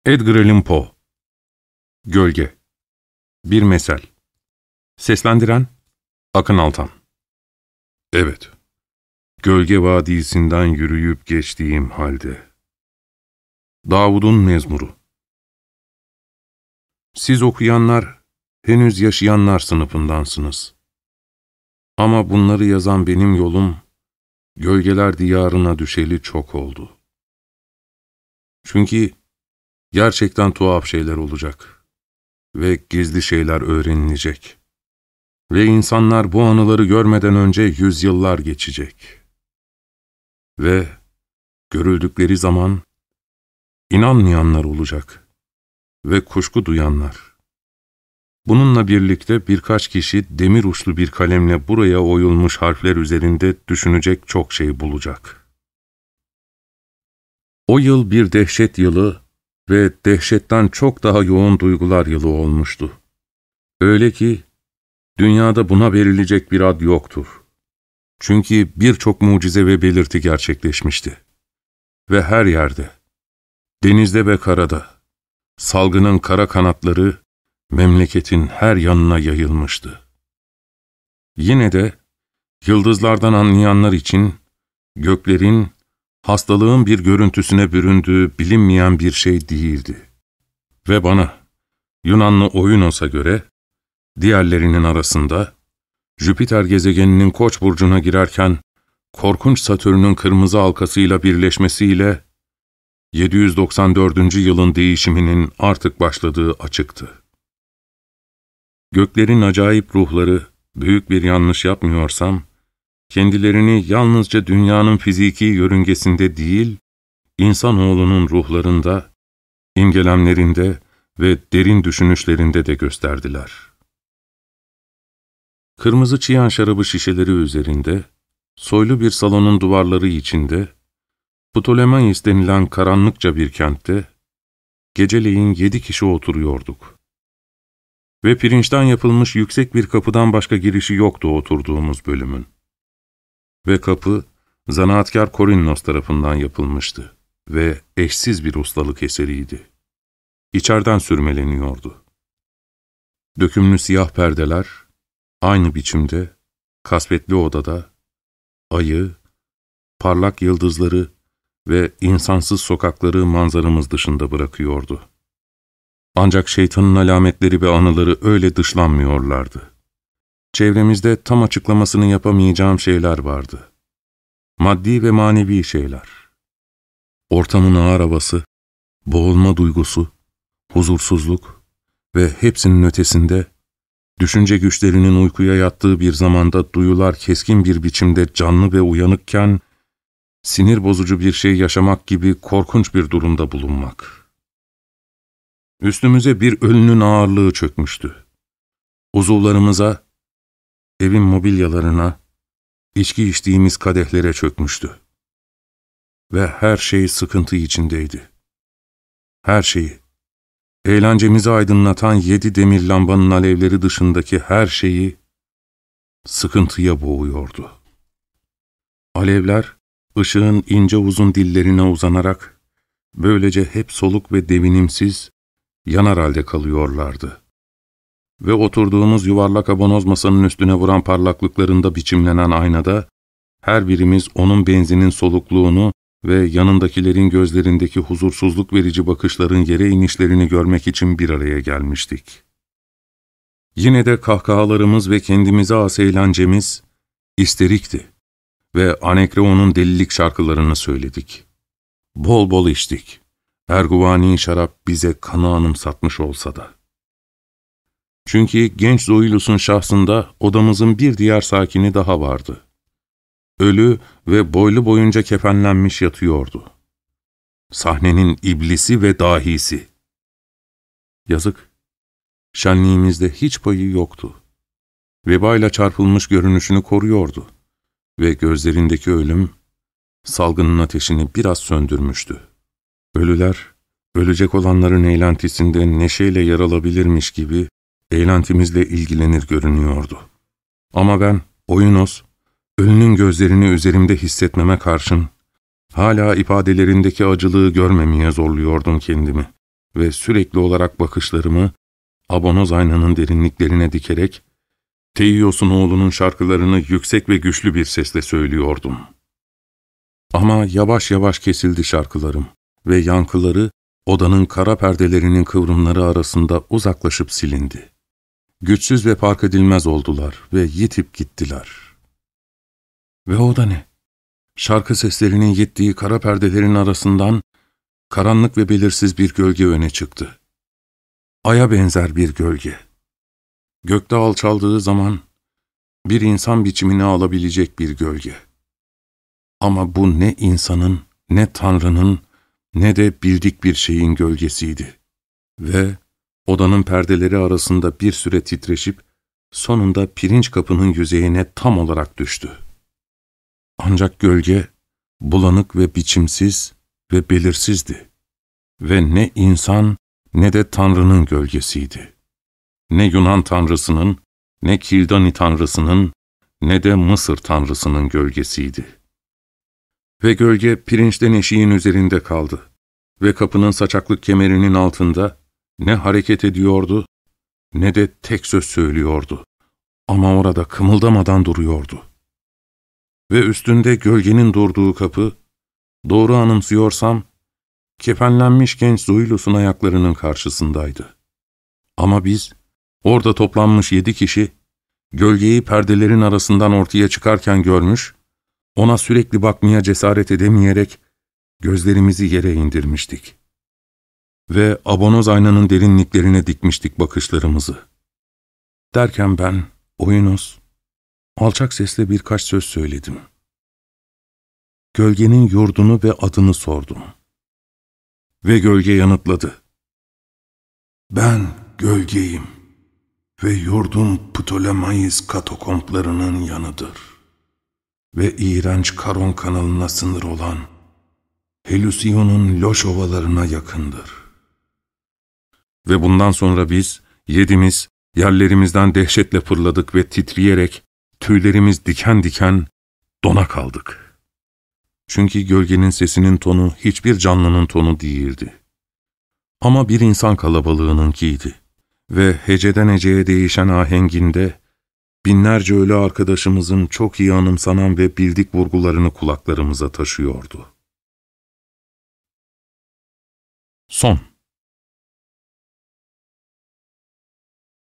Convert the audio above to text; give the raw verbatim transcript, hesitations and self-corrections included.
Edgar Allan Poe. Gölge. Bir mesel. Seslendiren Akın Altan. Evet, Gölge Vadisi'nden yürüyüp geçtiğim halde. Davud'un Mezmuru. Siz okuyanlar, henüz yaşayanlar sınıfındansınız. Ama bunları yazan benim yolum, gölgeler diyarına düşeli çok oldu. Çünkü gerçekten tuhaf şeyler olacak ve gizli şeyler öğrenilecek. Ve insanlar bu anıları görmeden önce yüzyıllar geçecek. Ve görüldükleri zaman inanmayanlar olacak ve kuşku duyanlar. Bununla birlikte birkaç kişi demir uçlu bir kalemle buraya oyulmuş harfler üzerinde düşünecek çok şey bulacak. O yıl bir dehşet yılı ve dehşetten çok daha yoğun duygular yılı olmuştu. Öyle ki dünyada buna verilecek bir ad yoktur. Çünkü birçok mucize ve belirti gerçekleşmişti. Ve her yerde, denizde ve karada, salgının kara kanatları memleketin her yanına yayılmıştı. Yine de yıldızlardan anlayanlar için göklerin hastalığın bir görüntüsüne büründüğü bilinmeyen bir şey değildi. Ve bana, Yunanlı Oinos'a göre, diğerlerinin arasında, Jüpiter gezegeninin Koç burcuna girerken, korkunç Satürn'ün kırmızı halkasıyla birleşmesiyle, yedi yüz doksan dördüncü yılın değişiminin artık başladığı açıktı. Göklerin acayip ruhları, büyük bir yanlış yapmıyorsam, kendilerini yalnızca dünyanın fiziki yörüngesinde değil, insanoğlunun ruhlarında, imgelemlerinde ve derin düşünüşlerinde de gösterdiler. Kırmızı çiyan şarabı şişeleri üzerinde, soylu bir salonun duvarları içinde, Ptolemaios denilen karanlıkça bir kentte, geceleyin yedi kişi oturuyorduk. Ve pirinçten yapılmış yüksek bir kapıdan başka girişi yoktu oturduğumuz bölümün. Ve kapı, zanaatkar Korinnos tarafından yapılmıştı ve eşsiz bir ustalık eseriydi. İçeriden sürmeleniyordu. Dökümlü siyah perdeler, aynı biçimde, kasvetli odada, ayı, parlak yıldızları ve insansız sokakları manzaramız dışında bırakıyordu. Ancak şeytanın alametleri ve anıları öyle dışlanmıyorlardı. Çevremizde tam açıklamasını yapamayacağım şeyler vardı. Maddi ve manevi şeyler. Ortamın ağır havası, boğulma duygusu, huzursuzluk ve hepsinin ötesinde, düşünce güçlerinin uykuya yattığı bir zamanda duyular keskin bir biçimde canlı ve uyanıkken, sinir bozucu bir şey yaşamak gibi korkunç bir durumda bulunmak. Üstümüze bir ölünün ağırlığı çökmüştü. Uzuvlarımıza, evin mobilyalarına, içki içtiğimiz kadehlere çökmüştü. Ve her şey sıkıntı içindeydi. Her şeyi, eğlencemizi aydınlatan yedi demir lambanın alevleri dışındaki her şeyi sıkıntıya boğuyordu. Alevler, ışığın ince uzun dillerine uzanarak, böylece hep soluk ve devinimsiz, yanar halde kalıyorlardı. Ve oturduğumuz yuvarlak abonoz masanın üstüne vuran parlaklıklarında biçimlenen aynada, her birimiz onun benzinin solukluğunu ve yanındakilerin gözlerindeki huzursuzluk verici bakışların yere inişlerini görmek için bir araya gelmiştik. Yine de kahkahalarımız ve kendimize has eğlencemiz isterikti ve Anekreon'un delilik şarkılarını söyledik. Bol bol içtik. Erguvani şarap bize kanı anımsatmış olsa da. Çünkü genç Zoilus'un şahsında odamızın bir diğer sakini daha vardı. Ölü ve boylu boyunca kefenlenmiş yatıyordu. Sahnenin iblisi ve dahisi. Yazık, şenliğimizde hiç payı yoktu. Vebayla çarpılmış görünüşünü koruyordu ve gözlerindeki ölüm, salgının ateşini biraz söndürmüştü. Ölüler, ölecek olanların eğlentisinde neşeyle yer alabilirmiş gibi eğlentimizle ilgilenir görünüyordu. Ama ben, Oinos, ölünün gözlerini üzerimde hissetmeme karşın, hala ifadelerindeki acılığı görmemeye zorluyordum kendimi ve sürekli olarak bakışlarımı abonoz aynanın derinliklerine dikerek Teios'un oğlunun şarkılarını yüksek ve güçlü bir sesle söylüyordum. Ama yavaş yavaş kesildi şarkılarım ve yankıları odanın kara perdelerinin kıvrımları arasında uzaklaşıp silindi. Güçsüz ve fark edilmez oldular ve yitip gittiler. Ve o da ne? Şarkı seslerinin gittiği kara perdelerin arasından karanlık ve belirsiz bir gölge öne çıktı. Aya benzer bir gölge. Gökte alçaldığı zaman bir insan biçimini alabilecek bir gölge. Ama bu ne insanın, ne Tanrı'nın, ne de bildik bir şeyin gölgesiydi. Ve odanın perdeleri arasında bir süre titreşip sonunda pirinç kapının yüzeyine tam olarak düştü. Ancak gölge bulanık ve biçimsiz ve belirsizdi. Ve ne insan ne de Tanrı'nın gölgesiydi. Ne Yunan tanrısının, ne Kildani tanrısının, ne de Mısır tanrısının gölgesiydi. Ve gölge pirinçten eşiğin üzerinde kaldı ve kapının saçaklık kemerinin altında ne hareket ediyordu, ne de tek söz söylüyordu. Ama orada kımıldamadan duruyordu. Ve üstünde gölgenin durduğu kapı, doğru anımsıyorsam, kefenlenmiş genç Zoilos'un ayaklarının karşısındaydı. Ama biz, orada toplanmış yedi kişi, gölgeyi perdelerin arasından ortaya çıkarken görmüş, ona sürekli bakmaya cesaret edemeyerek gözlerimizi yere indirmiştik. Ve abonoz aynanın derinliklerine dikmiştik bakışlarımızı. Derken ben, Oinos, alçak sesle birkaç söz söyledim. Gölgenin yurdunu ve adını sordum. Ve gölge yanıtladı. Ben gölgeyim ve yurdum Ptolemais katakomplarının yanıdır. Ve iğrenç Karon kanalına sınır olan Helusiyon'un loş ovalarına yakındır. Ve bundan sonra biz, yedimiz, yerlerimizden dehşetle fırladık ve titreyerek, tüylerimiz diken diken, dona kaldık. Çünkü gölgenin sesinin tonu hiçbir canlının tonu değildi. Ama bir insan kalabalığınınkiydi. Ve heceden heceye değişen ahenginde, binlerce ölü arkadaşımızın çok iyi anımsanan ve bildik vurgularını kulaklarımıza taşıyordu. Son